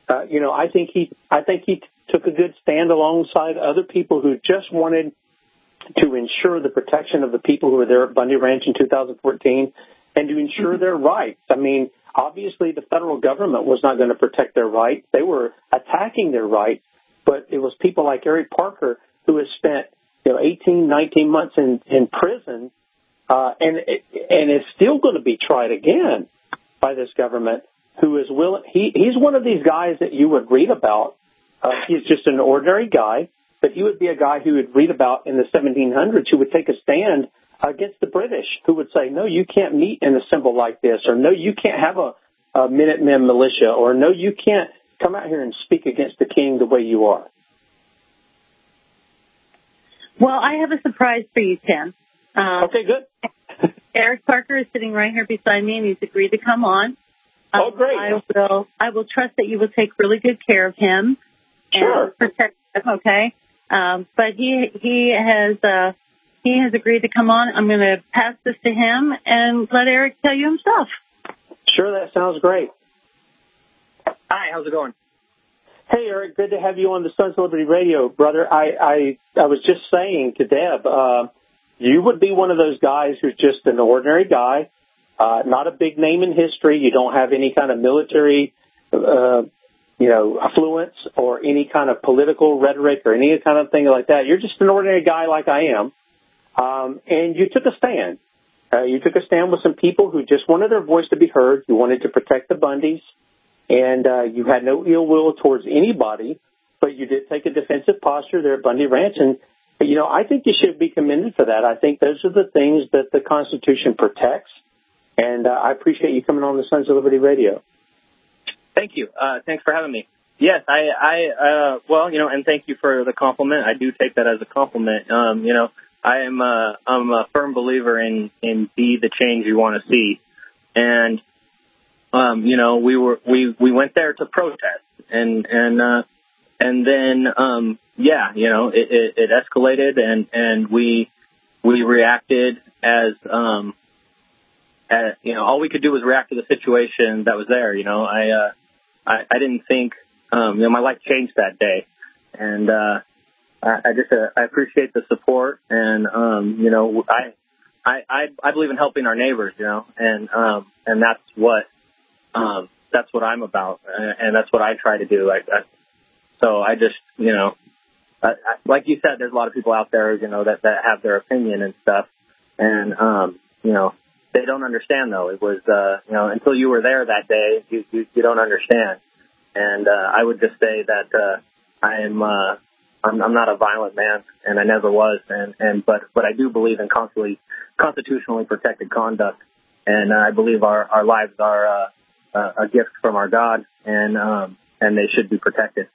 uh, you know, I think he, I think he took a good stand alongside other people who just wanted to ensure the protection of the people who were there at Bundy Ranch in two thousand fourteen and to ensure mm-hmm. their rights. I mean, obviously the federal government was not going to protect their rights. They were attacking their rights, but it was people like Eric Parker who has spent, you know, eighteen, nineteen months in, in prison, uh, and, it, and is still going to be tried again by this government, who is willing. He, he's one of these guys that you would read about. Uh, he's just an ordinary guy, but he would be a guy who would read about in the seventeen hundreds who would take a stand against the British, who would say, no, you can't meet and assemble like this, or no, you can't have a, a Minutemen militia, or no, you can't come out here and speak against the king the way you are. Well, I have a surprise for you, Tim. Um, okay, good. Eric Parker is sitting right here beside me, and he's agreed to come on. Um, oh, great. I will, I will trust that you will take really good care of him sure. and protect him, okay? Um, but he he has uh, he has agreed to come on. I'm going to pass this to him and let Eric tell you himself. Sure, that sounds great. Hi, how's it going? Hey, Eric, good to have you on the Sons of Liberty Radio, brother. I, I, I was just saying to Deb, uh, you would be one of those guys who's just an ordinary guy, uh, not a big name in history. You don't have any kind of military, uh, you know, affluence or any kind of political rhetoric or any kind of thing like that. You're just an ordinary guy like I am. Um, and you took a stand. Uh, you took a stand with some people who just wanted their voice to be heard. You wanted to protect the Bundys. And uh, you had no ill will towards anybody, but you did take a defensive posture there at Bundy Ranch. And, you know, I think you should be commended for that. I think those are the things that the Constitution protects. And uh, I appreciate you coming on the Sons of Liberty Radio. Thank you. Uh, thanks for having me. Yes, I, I uh, well, you know, and thank you for the compliment. I do take that as a compliment. Um, you know, I am a, I'm a firm believer in, in be the change you want to see. And Um, you know, we were we, we went there to protest, and and uh, and then um, yeah, you know, it, it, it escalated, and, and we we reacted as um, as, you know, all we could do was react to the situation that was there. You know, I uh, I, I didn't think um, you know, my life changed that day, and uh, I, I just uh, I appreciate the support, and um, you know, I, I I believe in helping our neighbors, you know, and um, and that's what. Um, that's what I'm about, and that's what I try to do. I, I, so I just, you know, I, I, like you said, there's a lot of people out there, you know, that, that have their opinion and stuff, and, um, you know, they don't understand, though. It was, uh, you know, until you were there that day, you, you, you don't understand. And uh, I would just say that uh, I am, uh, I'm, I'm not a violent man, and I never was, and, and but, but I do believe in constantly, constitutionally protected conduct, and uh, I believe our, our lives are uh, a gift from our God, and um, and they should be protected.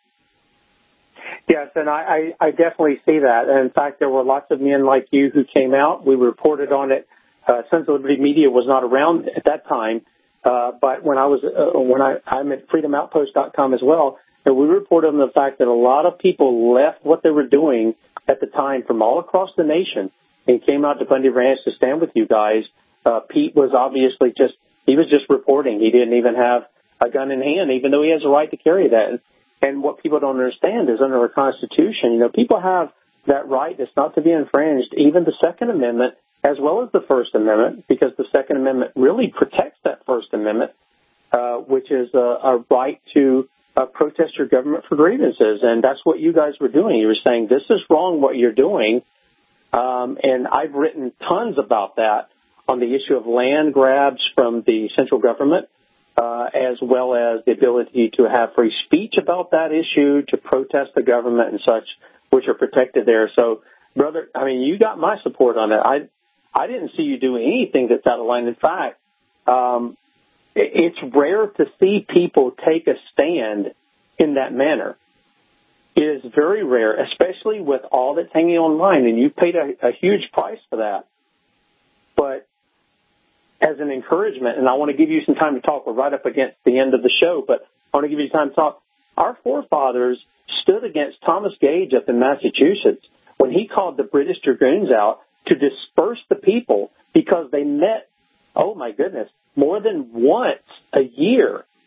Yes, and I, I, I definitely see that. And in fact, there were lots of men like you who came out. We reported on it. Uh, Sons of Liberty Media was not around at that time, uh, but when I was uh, when I I'm at freedom outpost dot com as well, and we reported on the fact that a lot of people left what they were doing at the time from all across the nation and came out to Bundy Ranch to stand with you guys. Uh, Pete was obviously just. He was just reporting. He didn't even have a gun in hand, even though he has a right to carry that. And what people don't understand is under our Constitution, you know, people have that right. It's not to be infringed, even the Second Amendment as well as the First Amendment, because the Second Amendment really protects that First Amendment, uh, which is a, a right to uh, protest your government for grievances. And that's what you guys were doing. You were saying, this is wrong what you're doing. Um, and I've written tons about that on the issue of land grabs from the central government, uh, as well as the ability to have free speech about that issue, to protest the government and such, which are protected there. So, brother, I mean, you got my support on it. I I didn't see you do anything that's out of line. In fact, um, it, it's rare to see people take a stand in that manner. It is very rare, especially with all that's hanging online, and you paid a, a huge price for that. But as an encouragement, and I want to give you some time to talk. We're right up against the end of the show, but I want to give you time to talk. Our forefathers stood against Thomas Gage up in Massachusetts when he called the British Dragoons out to disperse the people because they met, oh my goodness, more than once a year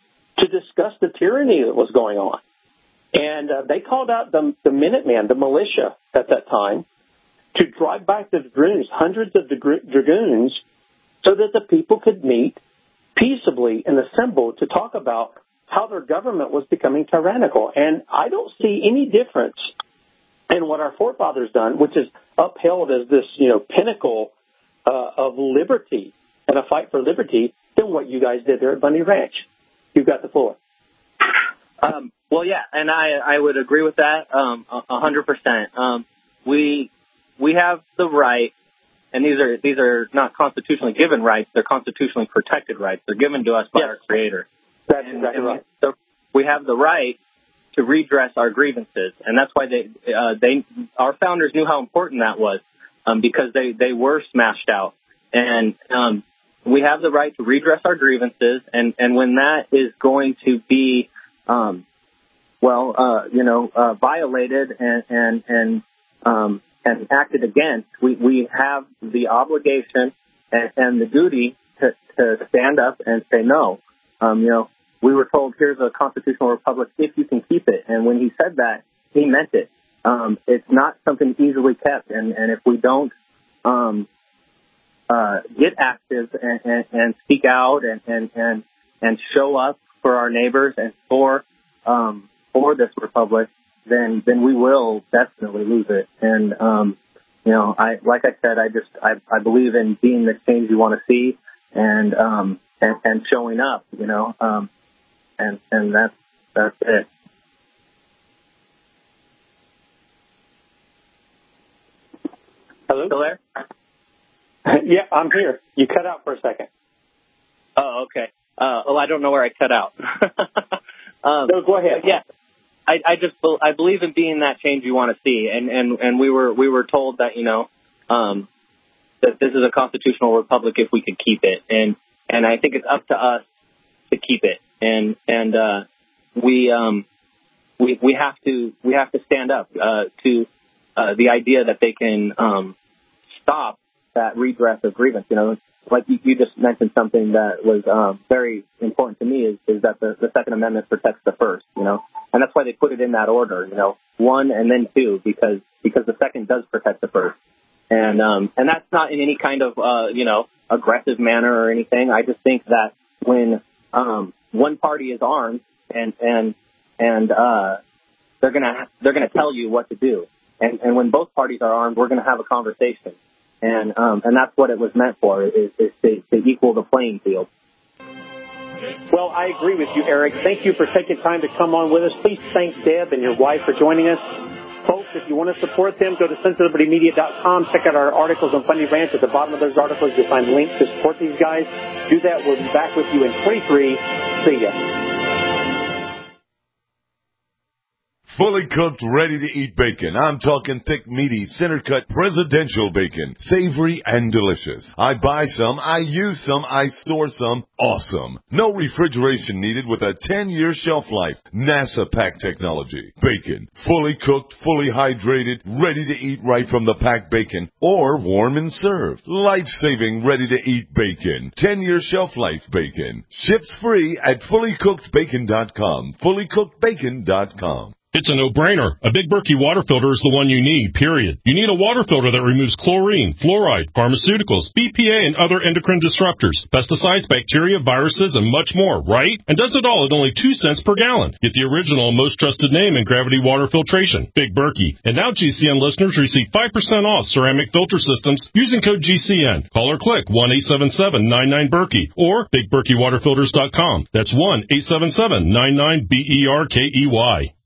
to discuss the tyranny that was going on. And uh, they called out the, the Minutemen, the militia at that time, to drive back the dragoons, hundreds of dragoons, so that the people could meet peaceably and assemble to talk about how their government was becoming tyrannical. And I don't see any difference in what our forefathers done, which is upheld as this, you know, pinnacle uh, of liberty and a fight for liberty, than what you guys did there at Bundy Ranch. You've got the floor. Um, well, yeah, and I, I would agree with that um, a hundred percent. Um, we we have the right, and these are these are not constitutionally given rights; they're constitutionally protected rights. They're given to us by yes. our Creator. That's and, exactly and right. So we have the right to redress our grievances, and that's why they uh, they our founders knew how important that was, um, because they they were smashed out, and um, we have the right to redress our grievances, and and when that is going to be um, well, uh, you know, uh, violated and and and um, and acted against, we we have the obligation and, and the duty to, to stand up and say no. Um, you know, we were told, here's a constitutional republic if you can keep it. And when he said that, he meant it. Um, it's not something easily kept. And, and if we don't um, uh, get active and, and, and speak out and, and, and, and show up for our neighbors and for um, for this republic, then then we will definitely lose it. And, um, you know, I like I said, I just I, I believe in being the change you want to see and um, and, and showing up, you know, um, and and that's that's it. Hello? Still there? Yeah, I'm here. You cut out for a second. Oh, okay. Uh, well, I don't know where I cut out. um, no, go ahead. Yeah, I, I just I believe in being that change you want to see, and, and, and we were we were told that you know um, that this is a constitutional republic if we could keep it, and and I think it's up to us to keep it, and and uh, we um we we have to we have to stand up uh, to uh, the idea that they can um, stop that redress of grievance. You know, like you, you just mentioned something that was um, very important to me is, is that the, the Second Amendment protects the First. You know, and that's why they put it in that order. You know, one and then two because because the Second does protect the First, and um, and that's not in any kind of uh, you know aggressive manner or anything. I just think that when um, one party is armed and and and uh, they're gonna they're gonna tell you what to do, and and when both parties are armed, we're gonna have a conversation. And um, and that's what it was meant for, is, is to, to equal the playing field. Well, I agree with you, Eric. Thank you for taking time to come on with us. Please thank Deb and your wife for joining us. Folks, if you want to support them, go to sons of liberty media dot com. Check out our articles on Bundy Ranch. At the bottom of those articles, you'll find links to support these guys. Do that. We'll be back with you in twenty-three. See ya. Fully cooked, ready-to-eat bacon. I'm talking thick, meaty, center-cut presidential bacon. Savory and delicious. I buy some, I use some, I store some. Awesome. No refrigeration needed with a ten-year shelf life. NASA pack technology. Bacon. Fully cooked, fully hydrated, ready to eat right from the packed bacon. Or warm and served. Life-saving, ready-to-eat bacon. ten-year shelf life bacon. Ships free at fully cooked bacon dot com. fully cooked bacon dot com. It's a no-brainer. A Big Berkey water filter is the one you need, period. You need a water filter that removes chlorine, fluoride, pharmaceuticals, B P A, and other endocrine disruptors, pesticides, bacteria, viruses, and much more, right? And does it all at only two cents per gallon. Get the original and most trusted name in gravity water filtration, Big Berkey. And now G C N listeners receive five percent off ceramic filter systems using code G C N. Call or click one eight seven seven nine nine Berkey or big berkey water filters dot com. That's one eight seven seven nine nine B E R K E Y.